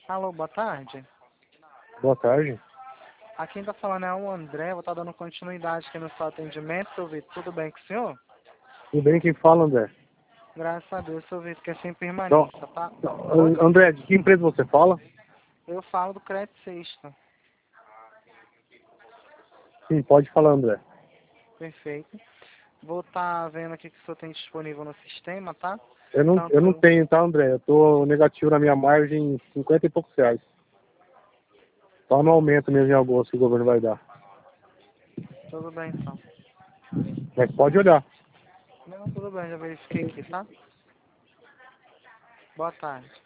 Alô, boa tarde. Boa tarde. Aqui quem tá falando é o André, vou estar dando continuidade aqui no seu atendimento, seu Vitor. Tudo bem com o senhor? Tudo bem? Quem fala, André? Graças a Deus, seu Vitor, que é sem Não, permanência, tá? André, de que empresa você fala? Eu falo do Crédito Sexta. Sim, pode falar, André. Perfeito. Vou estar vendo aqui o que o senhor tem disponível no sistema, tá? Eu não Tanto... tenho, tá, André? Eu tô negativo na minha margem em 50 e poucos reais. Só no aumento mesmo em agosto que o governo vai dar. Tudo bem, então. Mas pode olhar. Não, tudo bem, já verifiquei aqui, tá? Boa tarde.